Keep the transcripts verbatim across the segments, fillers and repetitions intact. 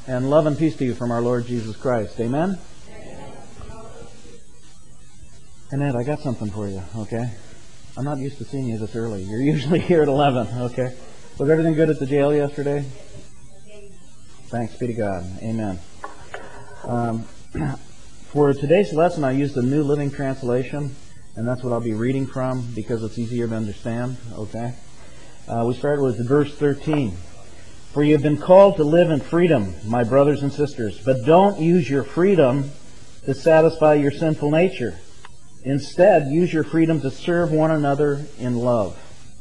And love and peace to you from our Lord Jesus Christ. Amen? Annette, I got something for you, okay? I'm not used to seeing you this early. You're usually here at eleven, okay? Was everything good at the jail yesterday? Thanks be to God. Amen. Um, for today's lesson, I used the New Living Translation, and that's what I'll be reading from because it's easier to understand, okay? Uh, we started with verse thirteen. For you have been called to live in freedom, my brothers and sisters, but don't use your freedom to satisfy your sinful nature. Instead, use your freedom to serve one another in love.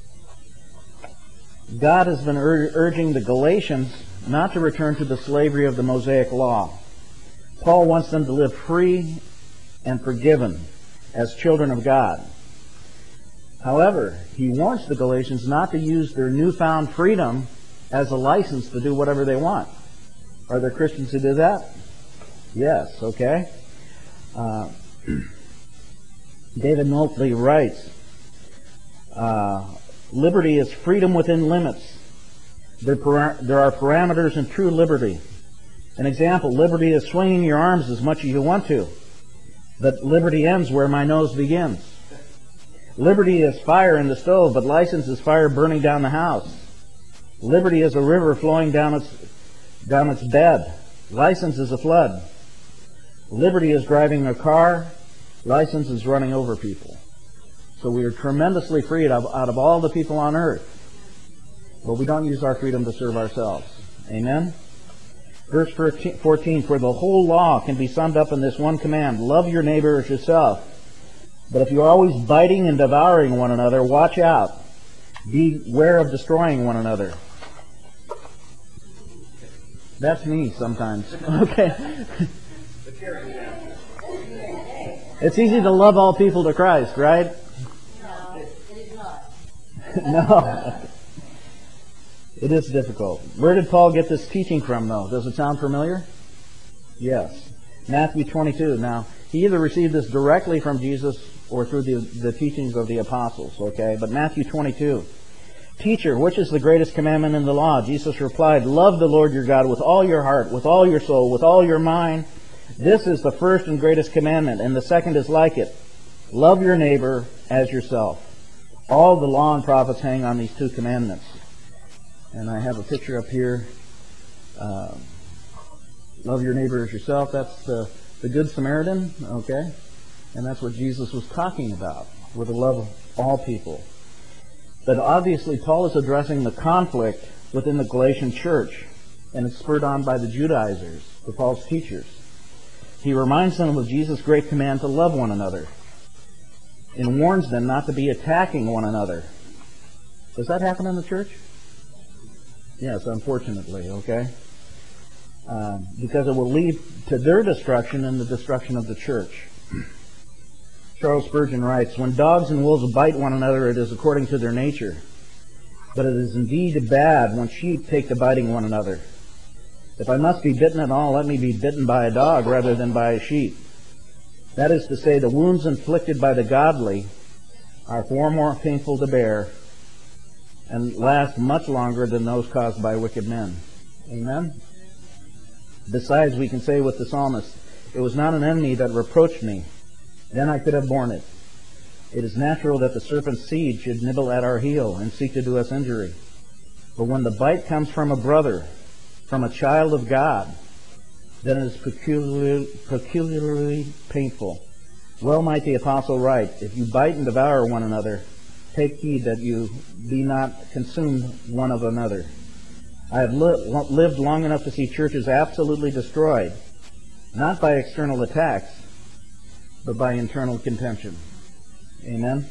God has been ur- urging the Galatians not to return to the slavery of the Mosaic law. Paul wants them to live free and forgiven as children of God. However, he wants the Galatians not to use their newfound freedom as a license to do whatever they want. Are there Christians who do that? Yes, okay. Uh, David Maltby writes, uh, liberty is freedom within limits. There, para- there are parameters in true liberty. An example, liberty is swinging your arms as much as you want to, but liberty ends where my nose begins. Liberty is fire in the stove, but license is fire burning down the house. Liberty is a river flowing down its, down its bed. License is a flood. Liberty is driving a car. License is running over people. So we are tremendously free out of, out of all the people on earth. But we don't use our freedom to serve ourselves. Amen? Verse fourteen, for the whole law can be summed up in this one command, love your neighbor as yourself. But if you're always biting and devouring one another, watch out. Beware of destroying one another. That's me sometimes. Okay. It's easy to love all people to Christ, right? No, it is not. No. It is difficult. Where did Paul get this teaching from, though? Does it sound familiar? Yes. Matthew twenty-two. Now, he either received this directly from Jesus or through the, the teachings of the apostles, okay? But Matthew twenty-two. Teacher, which is the greatest commandment in the law? Jesus replied, love the Lord your God with all your heart, with all your soul, with all your mind. This is the first and greatest commandment, and the second is like it. Love your neighbor as yourself. All the law and prophets hang on these two commandments. And I have a picture up here. Uh, love your neighbor as yourself. That's the, the Good Samaritan, okay? And that's what Jesus was talking about, with the love of all people. But obviously, Paul is addressing the conflict within the Galatian church, and it's spurred on by the Judaizers, the false teachers. He reminds them of Jesus' great command to love one another, and warns them not to be attacking one another. Does that happen in the church? Yes, unfortunately, okay? Uh, because it will lead to their destruction and the destruction of the church. Charles Spurgeon writes, when dogs and wolves bite one another, it is according to their nature. But it is indeed bad when sheep take to biting one another. If I must be bitten at all, let me be bitten by a dog rather than by a sheep. That is to say, the wounds inflicted by the godly are far more painful to bear and last much longer than those caused by wicked men. Amen? Besides, we can say with the psalmist, it was not an enemy that reproached me. Then I could have borne it. It is natural that the serpent's seed should nibble at our heel and seek to do us injury. But when the bite comes from a brother, from a child of God, then it is peculiarly, peculiarly painful. Well might the apostle write, if you bite and devour one another, take heed that you be not consumed one of another. I have li- lived long enough to see churches absolutely destroyed, not by external attacks, but by internal contention. Amen?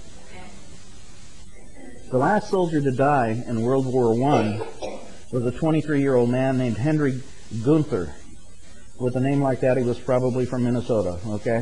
The last soldier to die in World War One was a twenty-three-year-old man named Henry Gunther. With a name like that, he was probably from Minnesota, okay?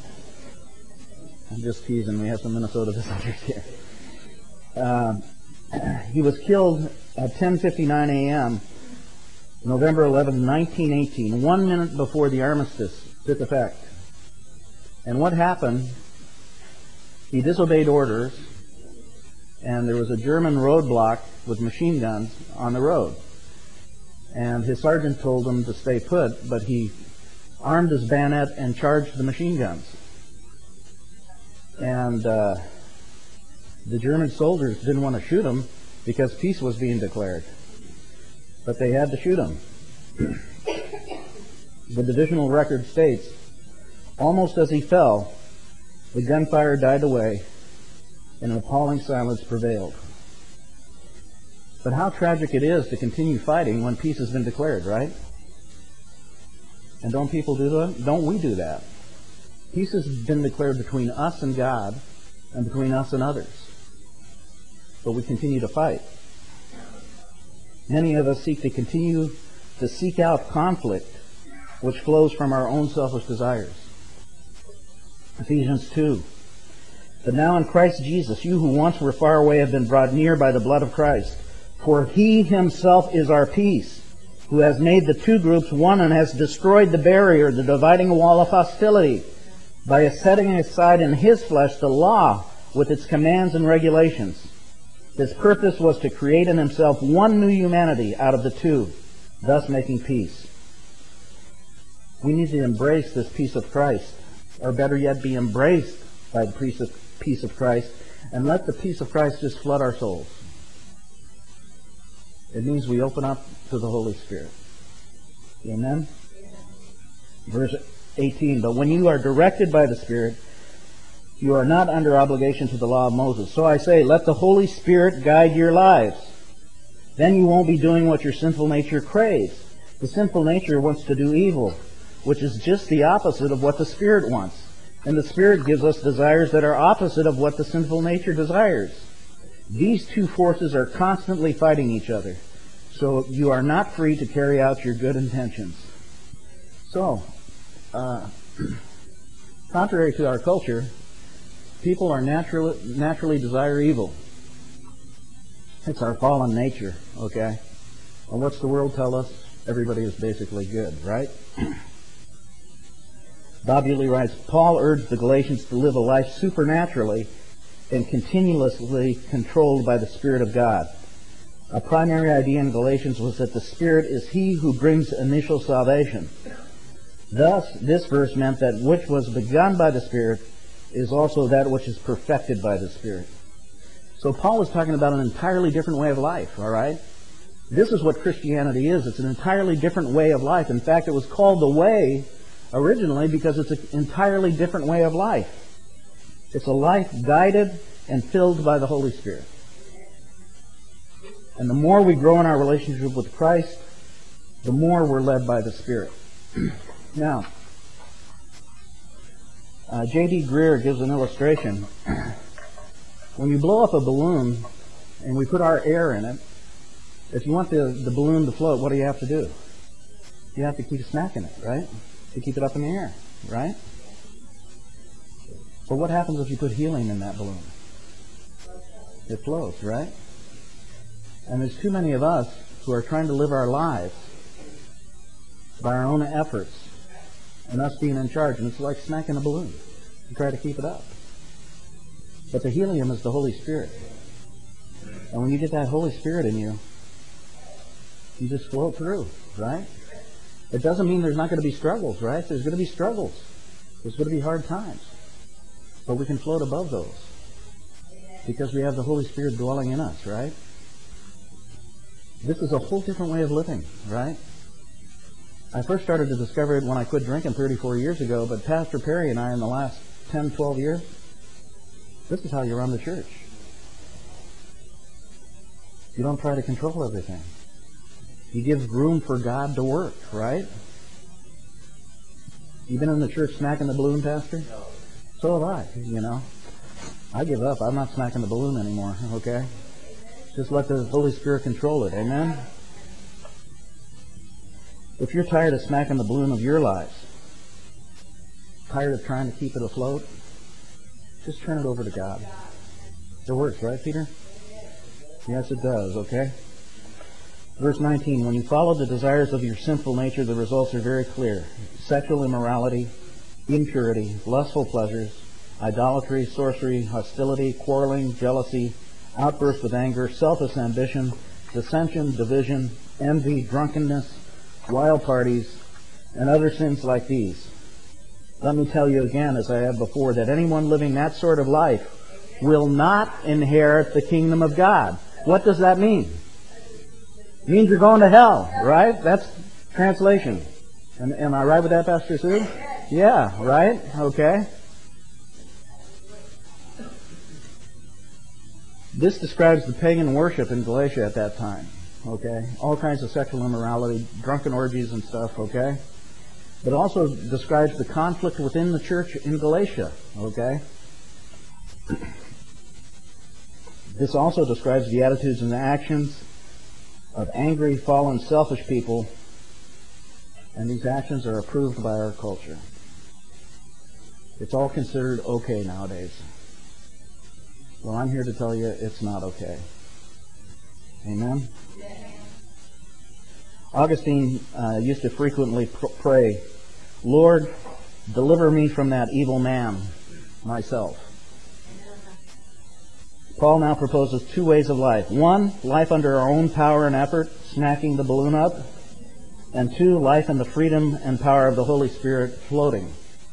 I'm just teasing. We have some Minnesota visitors here. Uh, he was killed at ten fifty-nine a.m., November eleventh, nineteen eighteen, one minute before the armistice took effect. And what happened, he disobeyed orders, and there was a German roadblock with machine guns on the road. And his sergeant told him to stay put, but he armed his bayonet and charged the machine guns. And uh, the German soldiers didn't want to shoot him because peace was being declared. But they had to shoot him. The divisional record states, almost as he fell, the gunfire died away and an appalling silence prevailed. But how tragic it is to continue fighting when peace has been declared, right? And don't people do that? Don't we do that? Peace has been declared between us and God and between us and others. But we continue to fight. Many of us seek to continue to seek out conflict which flows from our own selfish desires. Ephesians two. But now in Christ Jesus, you who once were far away have been brought near by the blood of Christ. For he himself is our peace, who has made the two groups one and has destroyed the barrier, the dividing wall of hostility, by setting aside in his flesh the law with its commands and regulations. His purpose was to create in himself one new humanity out of the two, thus making peace. We need to embrace this peace of Christ, or better yet, be embraced by the peace of, peace of Christ, and let the peace of Christ just flood our souls. It means we open up to the Holy Spirit. Amen? Verse eighteen, but when you are directed by the Spirit, you are not under obligation to the law of Moses. So I say, let the Holy Spirit guide your lives. Then you won't be doing what your sinful nature craves. The sinful nature wants to do evil, which is just the opposite of what the Spirit wants. And the Spirit gives us desires that are opposite of what the sinful nature desires. These two forces are constantly fighting each other. So you are not free to carry out your good intentions. So, uh, contrary to our culture, people are naturally, naturally desire evil. It's our fallen nature, okay? And what's the world tell us? Everybody is basically good, right? Bob Ewley writes, Paul urged the Galatians to live a life supernaturally and continuously controlled by the Spirit of God. A primary idea in Galatians was that the Spirit is He who brings initial salvation. Thus, this verse meant that which was begun by the Spirit is also that which is perfected by the Spirit. So Paul was talking about an entirely different way of life, all right? This is what Christianity is. It's an entirely different way of life. In fact, it was called the way originally because it's an entirely different way of life. It's a life guided and filled by the Holy Spirit. And the more we grow in our relationship with Christ, the more we're led by the Spirit. Now, uh, J D Greer gives an illustration. When you blow up a balloon and we put our air in it, if you want the, the balloon to float, what do you have to do? You have to keep smacking it, right? To keep it up in the air, right? But what happens if you put helium in that balloon? It floats, right? And there's too many of us who are trying to live our lives by our own efforts and us being in charge, and it's like smacking a balloon. You try to keep it up. But the helium is the Holy Spirit. And when you get that Holy Spirit in you, you just float through, right? It doesn't mean there's not going to be struggles, right? There's going to be struggles. There's going to be hard times. But we can float above those because we have the Holy Spirit dwelling in us, right? This is a whole different way of living, right? I first started to discover it when I quit drinking thirty-four years ago, but Pastor Perry and I in the last ten, twelve years, this is how you run the church. You don't try to control everything. You give room for God to work, right? You been in the church smacking the balloon, Pastor? No. So have I, you know. I give up. I'm not smacking the balloon anymore, okay? Just let the Holy Spirit control it, amen? If you're tired of smacking the balloon of your lives, tired of trying to keep it afloat, just turn it over to God. It works, right, Peter? Yes, it does, okay? Verse nineteen, when you follow the desires of your sinful nature, the results are very clear. Sexual immorality, impurity, lustful pleasures, idolatry, sorcery, hostility, quarreling, jealousy, outbursts of anger, selfish ambition, dissension, division, envy, drunkenness, wild parties, and other sins like these. Let me tell you again, as I have before, that anyone living that sort of life will not inherit the kingdom of God. What does that mean? It means you're going to hell, right? That's translation. Am, am I right with that, Pastor Sue? Yeah, right? Okay. This describes the pagan worship in Galatia at that time. Okay? All kinds of sexual immorality, drunken orgies and stuff, okay? But also describes the conflict within the church in Galatia, okay? This also describes the attitudes and the actions of angry, fallen, selfish people, and these actions are approved by our culture. It's all considered okay nowadays. Well, I'm here to tell you it's not okay. Amen? Augustine uh, used to frequently pr- pray, Lord, deliver me from that evil man, myself. Paul now proposes two ways of life. One, life under our own power and effort, smacking the balloon up. And two, life in the freedom and power of the Holy Spirit, floating.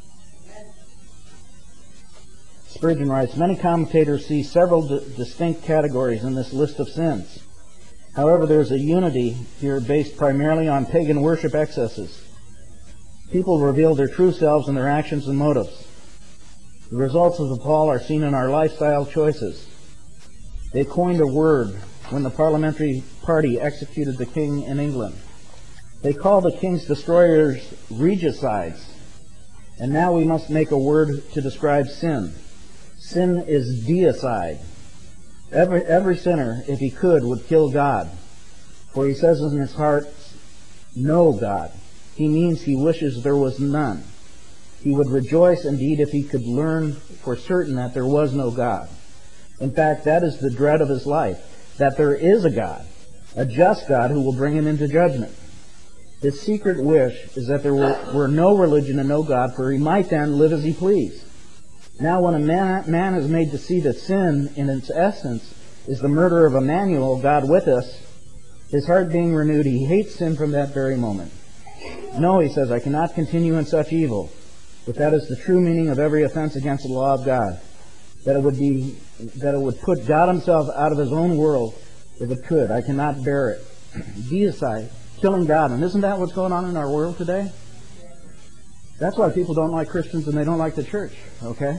Spurgeon writes, many commentators see several d- distinct categories in this list of sins. However, there is a unity here based primarily on pagan worship excesses. People reveal their true selves in their actions and motives. The results of the fall are seen in our lifestyle choices. They coined a word when the parliamentary party executed the king in England. They called the king's destroyers regicides. And now we must make a word to describe sin. Sin is deicide. Every, every sinner, if he could, would kill God. For he says in his heart, no God. He means he wishes there was none. He would rejoice indeed if he could learn for certain that there was no God. In fact, that is the dread of his life, that there is a God, a just God who will bring him into judgment. His secret wish is that there were, were no religion and no God, for he might then live as he pleased. Now when a man, man is made to see that sin in its essence is the murder of Emmanuel, God with us, his heart being renewed, he hates sin from that very moment. No, he says, I cannot continue in such evil. But that is the true meaning of every offense against the law of God. That it would be, that it would put God himself out of his own world if it could. I cannot bear it. Deicide, killing God. And isn't that what's going on in our world today? That's why people don't like Christians and they don't like the church, okay?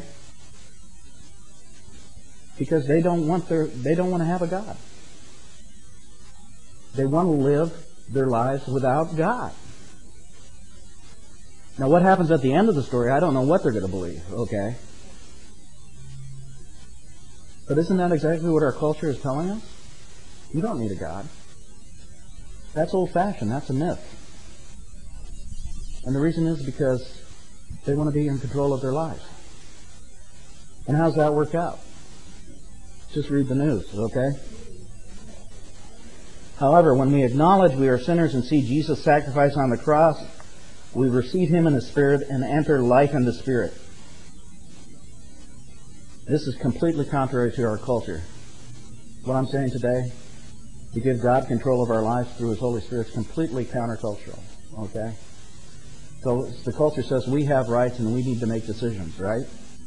Because they don't want their they don't want to have a God. They want to live their lives without God. Now what happens at the end of the story, I don't know what they're going to believe, okay? But isn't that exactly what our culture is telling us? You don't need a God. That's old-fashioned. That's a myth. And the reason is because they want to be in control of their lives. And how's that work out? Just read the news, okay? However, when we acknowledge we are sinners and see Jesus' sacrifice on the cross, we receive him in the Spirit and enter life in the Spirit. This is completely contrary to our culture. What I'm saying today, to give God control of our lives through his Holy Spirit, is completely countercultural, okay? So the culture says we have rights and we need to make decisions, right?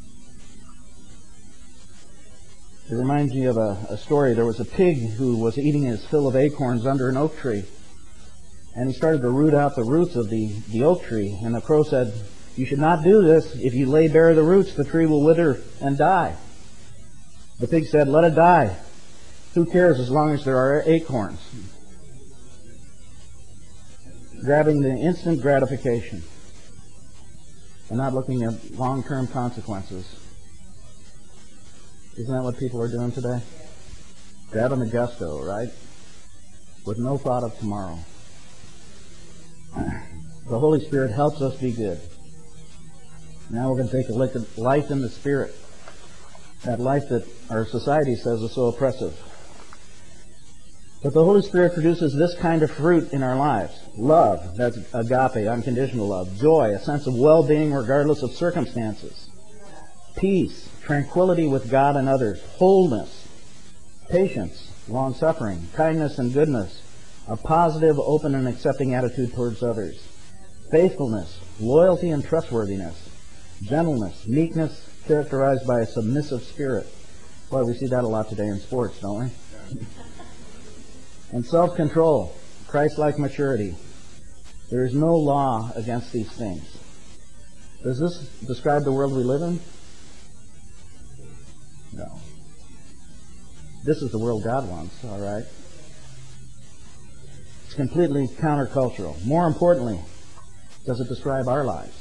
It reminds me of a, a story. There was a pig who was eating his fill of acorns under an oak tree. And he started to root out the roots of the, the oak tree. And the crow said, you should not do this. If you lay bare the roots, the tree will wither and die. The pig said, let it die. Who cares as long as there are acorns? Grabbing the instant gratification and not looking at long-term consequences. Isn't that what people are doing today? Grabbing the gusto, right? With no thought of tomorrow. The Holy Spirit helps us be good. Now we're going to take a look at life in the Spirit. That life that our society says is so oppressive. But the Holy Spirit produces this kind of fruit in our lives. Love, that's agape, unconditional love. Joy, a sense of well-being regardless of circumstances. Peace, tranquility with God and others. Wholeness, patience, long-suffering, kindness and goodness, a positive, open, and accepting attitude towards others, faithfulness, loyalty, and trustworthiness, gentleness, meekness, characterized by a submissive spirit. Boy, we see that a lot today in sports, don't we? And self-control, Christ-like maturity. There is no law against these things. Does this describe the world we live in? No. This is the world God wants, all right? It's completely countercultural. More importantly, does it describe our lives?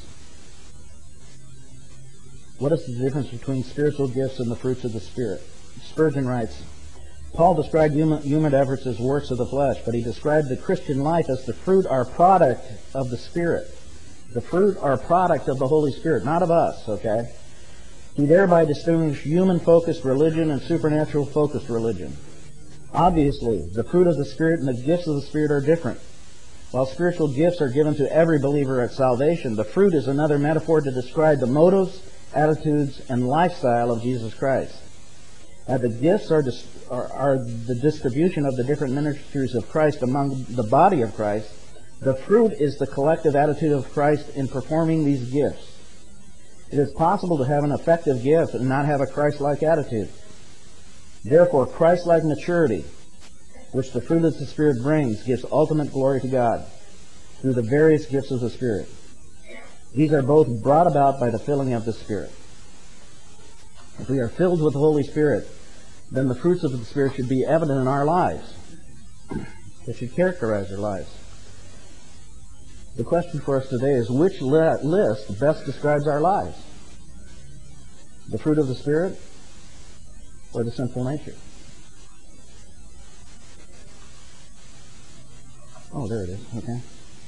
What is the difference between spiritual gifts and the fruits of the Spirit? Spurgeon writes, Paul described human, human efforts as works of the flesh, but he described the Christian life as the fruit or product of the Spirit. The fruit or product of the Holy Spirit, not of us, okay? He thereby distinguished human-focused religion and supernatural-focused religion. Obviously, the fruit of the Spirit and the gifts of the Spirit are different. While spiritual gifts are given to every believer at salvation, the fruit is another metaphor to describe the motives, attitudes, and lifestyle of Jesus Christ. And the gifts are, dis- are, are the distribution of the different ministries of Christ among the body of Christ. The fruit is the collective attitude of Christ in performing these gifts. It is possible to have an effective gift and not have a Christ-like attitude. Therefore, Christ-like maturity, which the fruit of the Spirit brings, gives ultimate glory to God through the various gifts of the Spirit. These are both brought about by the filling of the Spirit. If we are filled with the Holy Spirit, then the fruits of the Spirit should be evident in our lives. They should characterize our lives. The question for us today is, which li- list best describes our lives? The fruit of the Spirit or the sinful nature? Oh, there it is. Okay.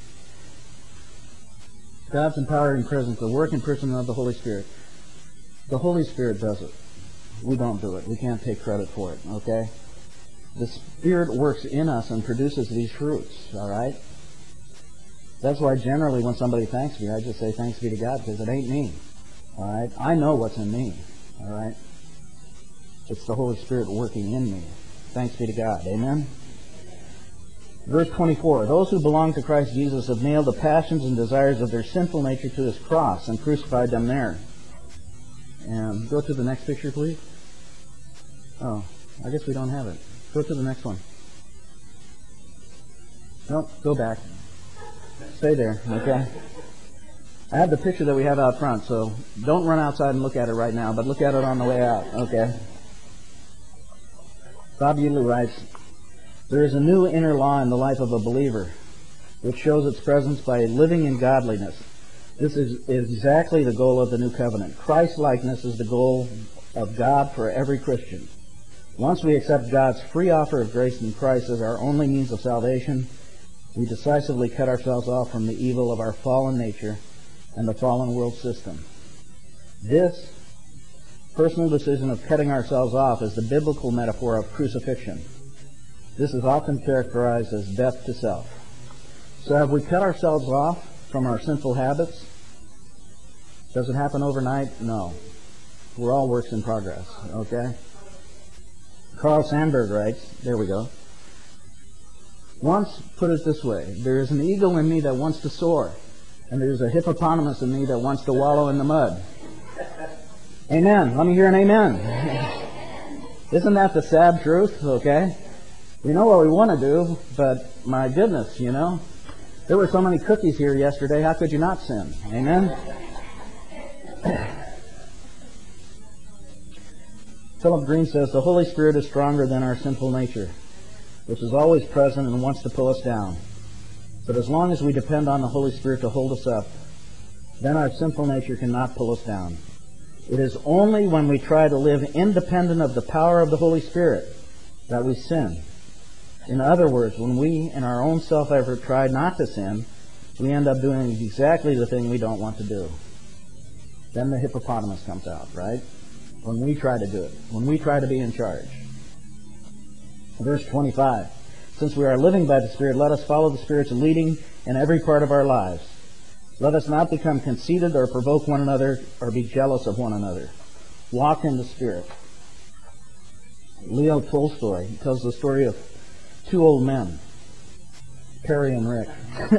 God's empowering presence, the working person of the Holy Spirit. The Holy Spirit does it. We don't do it. We can't take credit for it, okay? The Spirit works in us and produces these fruits, all right? That's why generally when somebody thanks me, I just say thanks be to God, because it ain't me, all right? I know what's in me, all right? It's the Holy Spirit working in me. Thanks be to God. Amen? Verse twenty-four, those who belong to Christ Jesus have nailed the passions and desires of their sinful nature to his cross and crucified them there. And go to the next picture, please. Oh, I guess we don't have it. Go to the next one. Nope, go back. Stay there, okay? I have the picture that we have out front, so don't run outside and look at it right now, but look at it on the way out, okay? Bob Udley writes, there is a new inner law in the life of a believer, which shows its presence by living in godliness. This is exactly the goal of the new covenant. Christ-likeness is the goal of God for every Christian. Once we accept God's free offer of grace in Christ as our only means of salvation, we decisively cut ourselves off from the evil of our fallen nature and the fallen world system. This personal decision of cutting ourselves off is the biblical metaphor of crucifixion. This is often characterized as death to self. So have we cut ourselves off from our sinful habits? Does it happen overnight? No. We're all works in progress, okay? Carl Sandburg writes, there we go. Once put it this way, there is an eagle in me that wants to soar, and there's a hippopotamus in me that wants to wallow in the mud. Amen. Let me hear an amen. Isn't that the sad truth, okay? We know what we want to do, but my goodness, you know, there were so many cookies here yesterday, how could you not sin? Amen? Philip Green says, the Holy Spirit is stronger than our sinful nature, which is always present and wants to pull us down. But as long as we depend on the Holy Spirit to hold us up, then our sinful nature cannot pull us down. It is only when we try to live independent of the power of the Holy Spirit that we sin. In other words, when we, in our own self-effort, try not to sin, we end up doing exactly the thing we don't want to do. Then the hippopotamus comes out, right? When we try to do it. When we try to be in charge. Verse twenty-five. Since we are living by the Spirit, let us follow the Spirit's leading in every part of our lives. Let us not become conceited or provoke one another or be jealous of one another. Walk in the Spirit. Leo Tolstoy tells the story of two old men. Perry and Rick.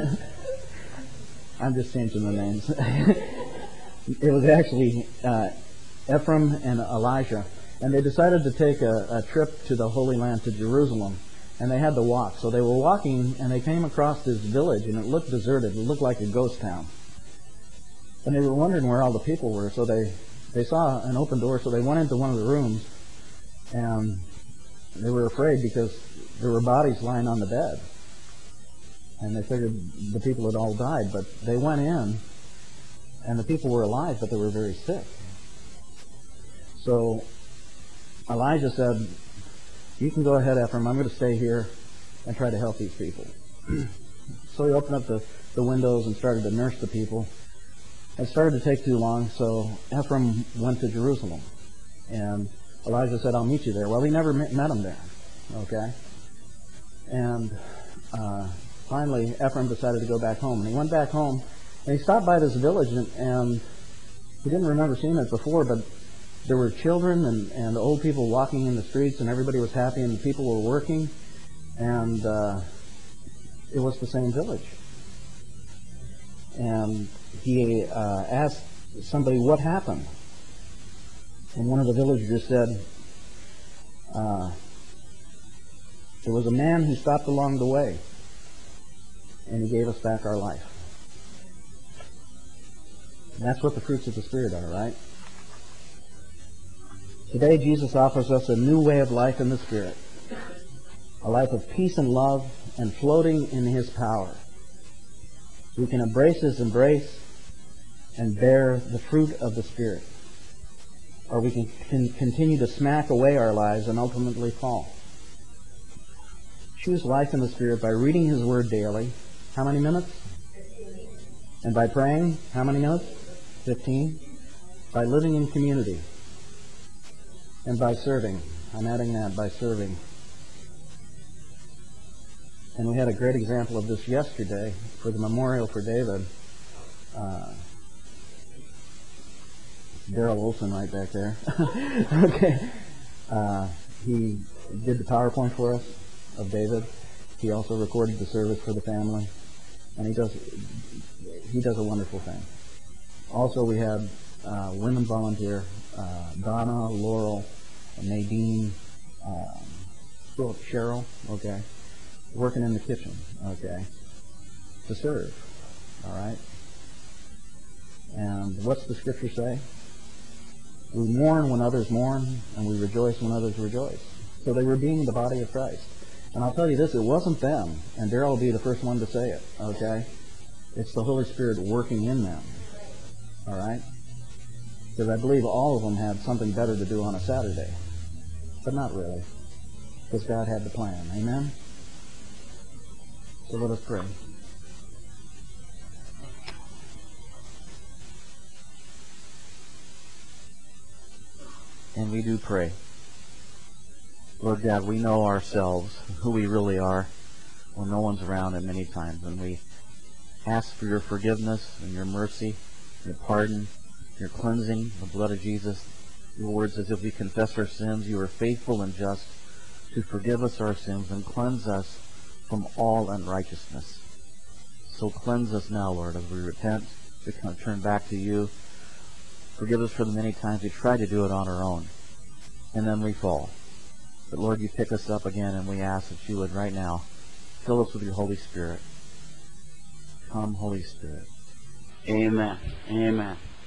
I'm just changing the names. It was actually uh, Ephraim and Elijah, and they decided to take a, a trip to the Holy Land, to Jerusalem, and they had to walk. So they were walking, and they came across this village, and it looked deserted. It looked like a ghost town. And they were wondering where all the people were, so they, they saw an open door, so they went into one of the rooms, and they were afraid because there were bodies lying on the bed. And they figured the people had all died, but they went in, and the people were alive, but they were very sick. So Elijah said, "You can go ahead, Ephraim. I'm going to stay here and try to help these people." So he opened up the, the windows and started to nurse the people. It started to take too long, so Ephraim went to Jerusalem. And Elijah said, "I'll meet you there." Well, he never met, met him there. Okay? And uh, finally, Ephraim decided to go back home. And he went back home, and he stopped by this village, and, and he didn't remember seeing it before, but there were children and, and old people walking in the streets, and everybody was happy, and the people were working, and uh, it was the same village. And he uh, asked somebody what happened. And one of the villagers said, uh, there was a man who stopped along the way, and he gave us back our life. And that's what the fruits of the Spirit are, right? Today, Jesus offers us a new way of life in the Spirit, a life of peace and love and floating in His power. We can embrace His embrace and bear the fruit of the Spirit, or we can, can continue to smack away our lives and ultimately fall. Choose life in the Spirit by reading His Word daily. How many minutes? And by praying, how many minutes? Fifteen. By living in community. And by serving. I'm adding that, by serving. And we had a great example of this yesterday for the memorial for David. Uh, Daryl Olson right back there. Okay. Uh, he did the PowerPoint for us of David. He also recorded the service for the family. And he does he does a wonderful thing. Also, we had uh, women volunteer, uh, Donna, Laurel, Nadine, um, Cheryl, okay, working in the kitchen, okay, to serve, all right? And what's the Scripture say? We mourn when others mourn, and we rejoice when others rejoice. So they were being the body of Christ. And I'll tell you this, it wasn't them, and Daryl will be the first one to say it, okay? It's the Holy Spirit working in them, all right? Because I believe all of them had something better to do on a Saturday. But not really, because God had the plan. Amen? So let us pray. And we do pray. Lord God, we know ourselves, who we really are, when no one's around, and many times. And we ask for your forgiveness and your mercy, your pardon, your cleansing, the blood of Jesus. Your word says, if we confess our sins, you are faithful and just to forgive us our sins and cleanse us from all unrighteousness. So cleanse us now, Lord, as we repent, we turn back to you. Forgive us for the many times we try to do it on our own, and then we fall. But Lord, you pick us up again, and we ask that you would right now fill us with your Holy Spirit. Come, Holy Spirit. Amen. Amen.